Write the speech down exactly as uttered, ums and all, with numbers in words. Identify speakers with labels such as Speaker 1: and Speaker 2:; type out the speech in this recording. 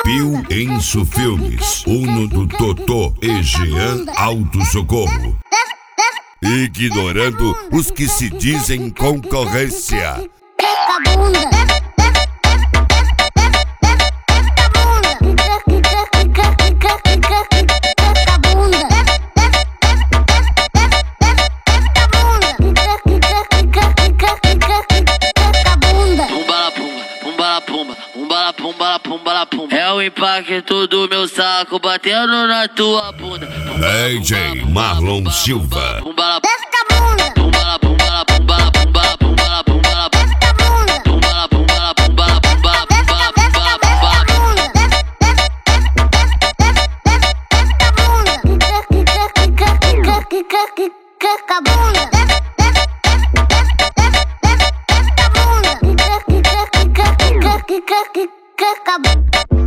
Speaker 1: Pio Enso Filmes, Uno do Totô e Jean Auto Socorro. Ignorando os que se dizem concorrência.
Speaker 2: É o impacto do meu saco batendo na tua bunda.
Speaker 1: D J Marlon Silva.
Speaker 3: Acabou.